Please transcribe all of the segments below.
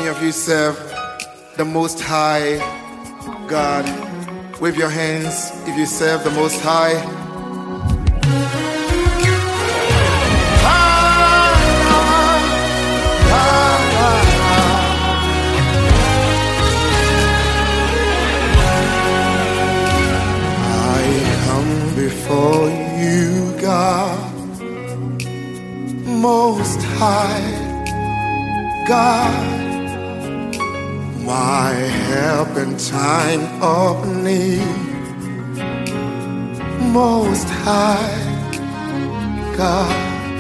many of you serve the Most High God? Wave your hands if you serve the Most High. I come before you, God, Most High God, my help in time of need. Most High God,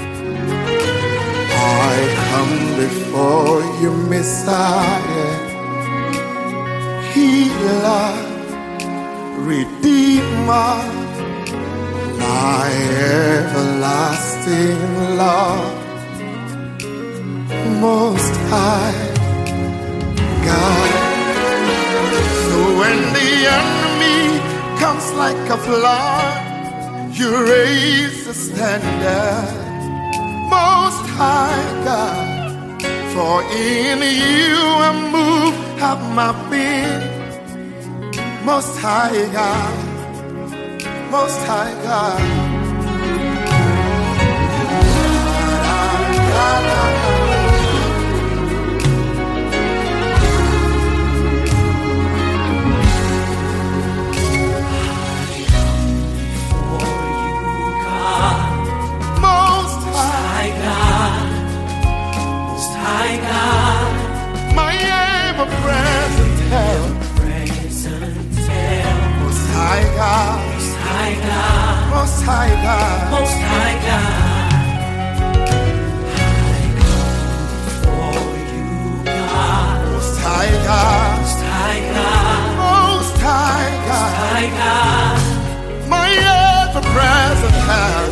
I come before you, Messiah, Healer, Redeemer, my everlasting love. Most High God. So when the enemy comes like a flood, you raise the standard. Most High God, for in you I move, have my being. Most High God, Most High God. Most High God, Most High God, for you, God, Most High God, Most High God, Most High God, my ever-present help,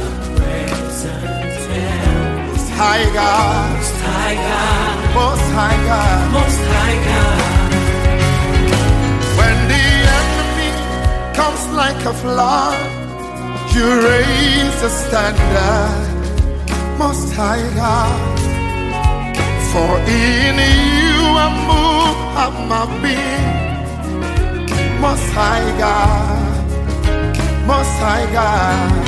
Most High God, Most High God, Most High God, Most High God. When the enemy comes like a flood, you raise the standard, Most High God. For in you I move, have my being, Most High God, Most High God.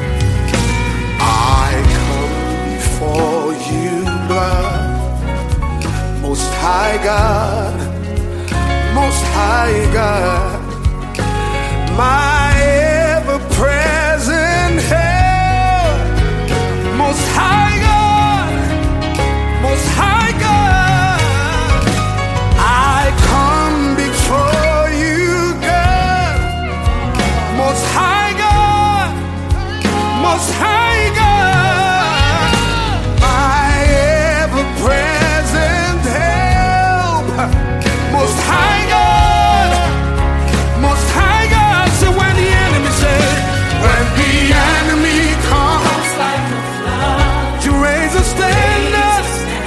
I come before you, blood, Most High God, Most High God, my ever-present help. Most High God, Most High God, I come before you, God, Most High God, Most High God, my ever-present help. Most High God, Most High God. So when the enemy says, when the enemy comes like a flood, you raise a standard.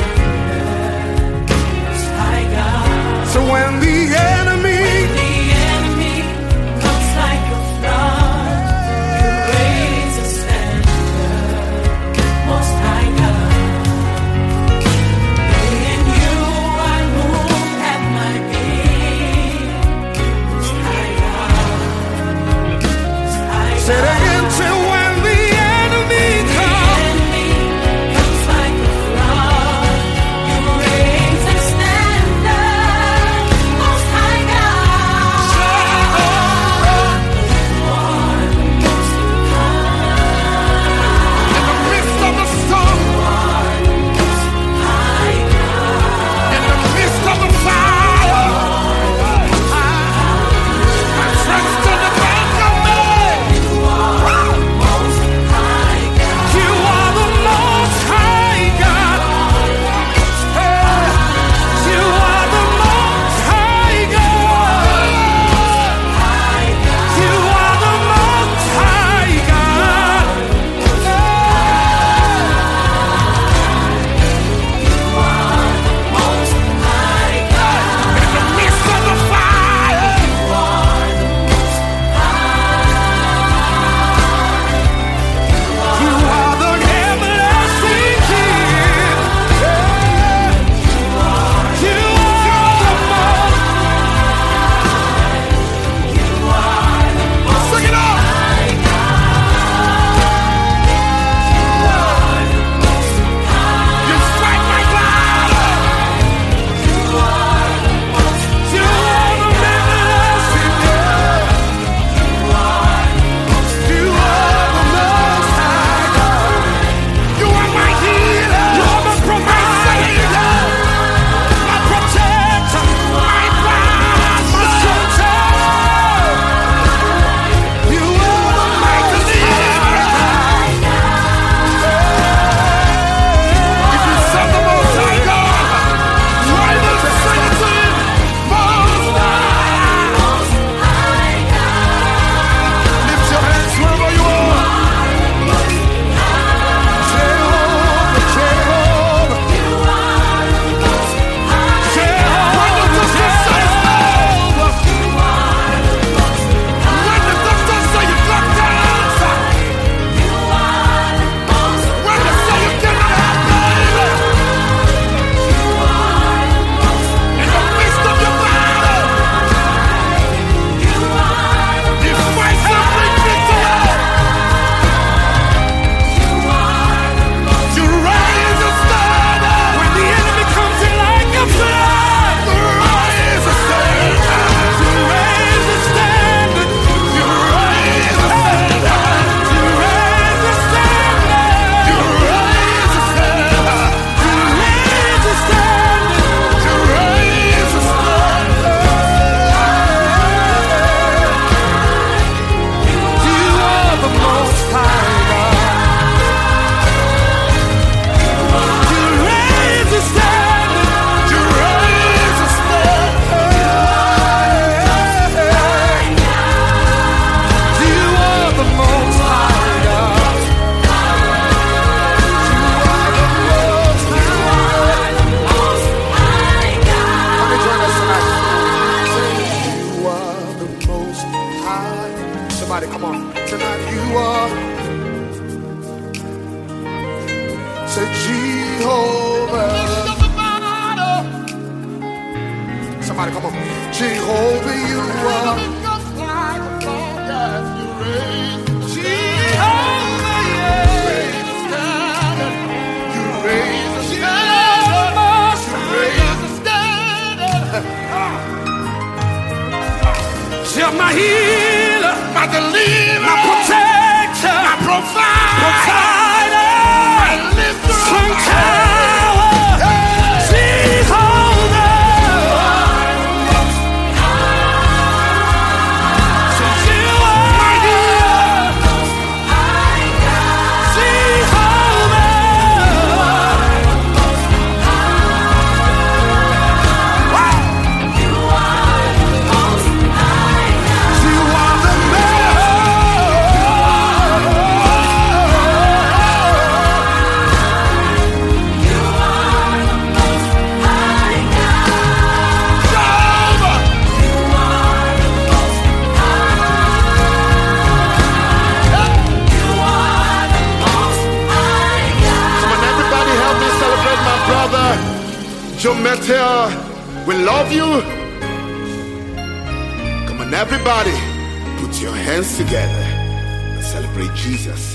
Most High God. So when the enemy comes like a flood, you raise a standard. Say Jehovah. Somebody come on. Jehovah, you are. Jehovah, yeah. You raise the standard. You raise the standard. You're my healer, my deliverer, my protector, my provider, my lifter, strong tower, Jehovah. So you are my healer, Jehovah. Joe Mettel, we love you. Come on, everybody, put your hands together and celebrate Jesus.